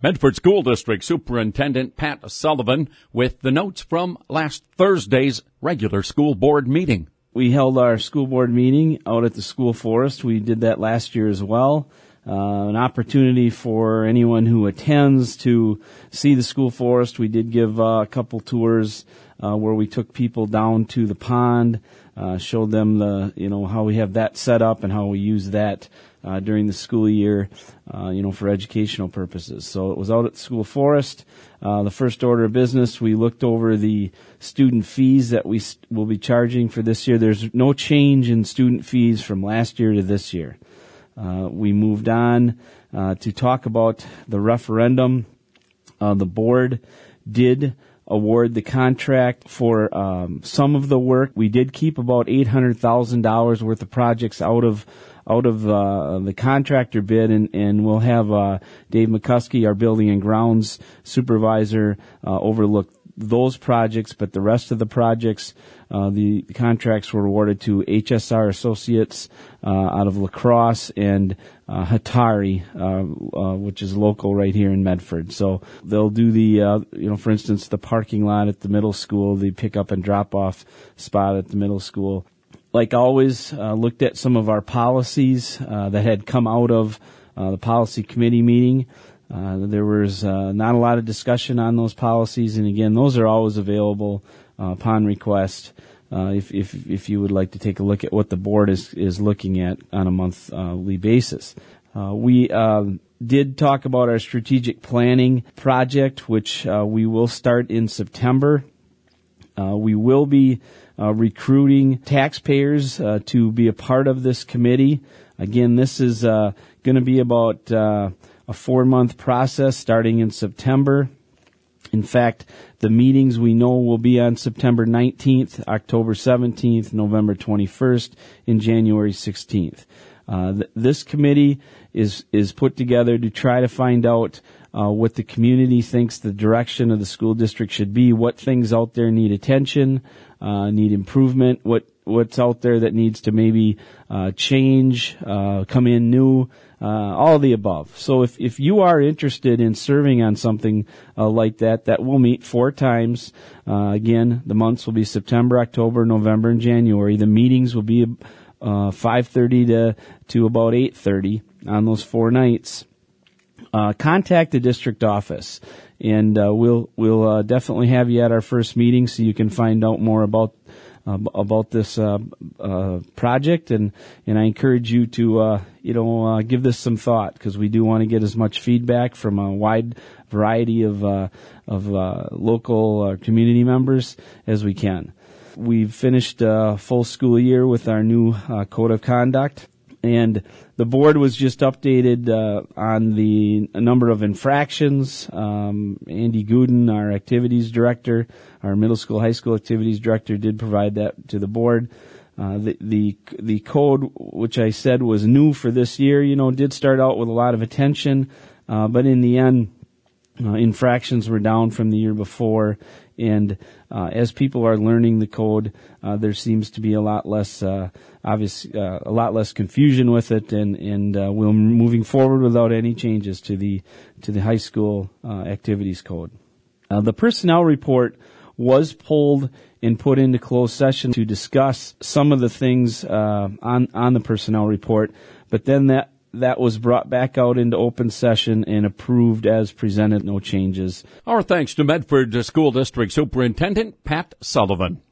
Medford School District Superintendent Pat Sullivan with the notes from last Thursday's regular school board meeting. We held our school board meeting out at the school forest. We did that last year as well. An opportunity for anyone who attends to see the school forest. We did give a couple tours where we took people down to the pond, showed them how we have that set up and how we use that during the school year, for educational purposes. So it was out at the school forest. The first order of business, we looked over the student fees that we will be charging for this year. There's no change in student fees from last year to this year. We moved on to talk about the referendum. The board did award the contract for some of the work. We did keep about $800,000 worth of projects out of the contractor bid, and we'll have Dave McCuskey, our building and grounds supervisor, overlook those projects, but the rest of the projects, the contracts were awarded to HSR Associates out of La Crosse and Hatari, which is local right here in Medford. So they'll do the, for instance, the parking lot at the middle school, the pick-up and drop-off spot at the middle school. Like always, looked at some of our policies that had come out of the policy committee meeting. There was not a lot of discussion on those policies, and again, those are always available upon request if you would like to take a look at what the board is looking at on a monthly basis. We did talk about our strategic planning project, which we will start in September. We will be recruiting taxpayers to be a part of this committee. Again, this is going to be about a 4-month process starting in September. In fact, the meetings we know will be on September 19th, October 17th, November 21st, and January 16th. This committee is put together to try to find out what the community thinks the direction of the school district should be, what things out there need attention, need improvement, what's out there that needs to maybe change, come in new, all of the above. So if you are interested in serving on something like that will meet 4 times. Again, the months will be September, October, November, and January. The meetings will be 5:30 to about 8:30 on those 4 nights. Contact the district office, and we'll definitely have you at our first meeting so you can find out more about this project, and I encourage you to give this some thought, because we do want to get as much feedback from a wide variety of local community members as we can. We've finished a full school year with our new code of conduct, and the board was just updated on the number of infractions. Andy Gooden, our activities director, our middle school, high school activities director, did provide that to the board. The code, which I said was new for this year, did start out with a lot of attention, but in the end, infractions were down from the year before, and as people are learning the code, there seems to be a lot less confusion with it, and we're moving forward without any changes to the high school activities code. The personnel report was pulled and put into closed session to discuss some of the things on the personnel report, but then that was brought back out into open session and approved as presented, no changes. Our thanks to Medford School District Superintendent Pat Sullivan.